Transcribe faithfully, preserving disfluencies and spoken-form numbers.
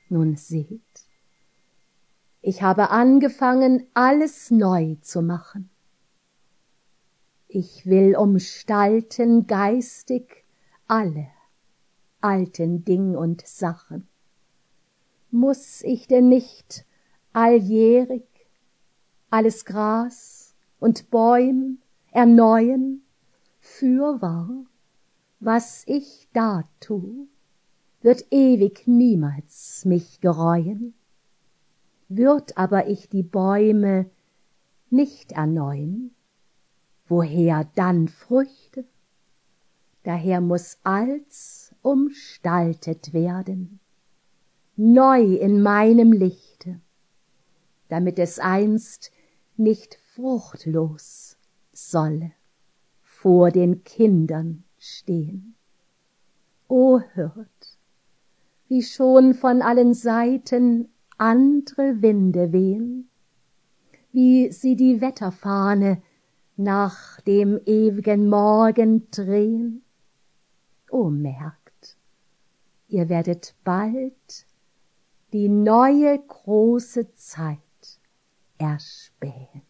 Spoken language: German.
Nun seht, ich habe angefangen, alles neu zu machen. Ich will umstalten geistig alle alten Ding und Sachen. Muß ich denn nicht alljährig alles Gras und Bäum erneuern? Fürwahr, was ich da tu, wird ewig niemals mich gereuen. Würd aber ich die Bäume nicht erneuern, woher dann Früchte? Daher muß alls umstaltet werden, neu in meinem Lichte, damit es einst nicht fruchtlos solle vor den Kindern stehen. O hört, wie schon von allen Seiten andre Winde wehen, wie sie die Wetterfahne nach dem ewigen Morgen drehen. O merkt, ihr werdet bald die neue große Zeit erspähen.